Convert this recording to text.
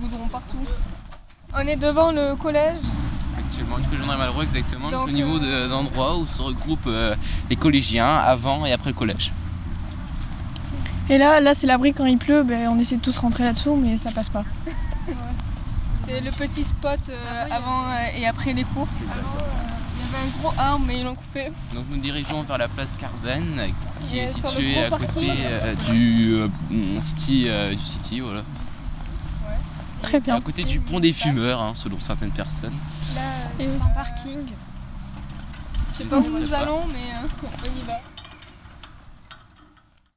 goudron partout. On est devant le collège. Actuellement, du collège André Malraux exactement. Donc, C'est au niveau d'endroits où se regroupent les collégiens avant et après le collège. Et là c'est l'abri quand il pleut, on essaie de tous rentrer là-dessous, mais ça passe pas. C'est le petit spot avant et après les cours. Il y avait un gros arbre, mais ils l'ont coupé. Donc nous dirigeons vers la place Carven, qui est sur le située gros à côté parking. du City, voilà. Très bien. À côté du pont des fumeurs, selon certaines personnes. Là, Et c'est oui. un parking. Je sais pas où nous allons, mais on y va.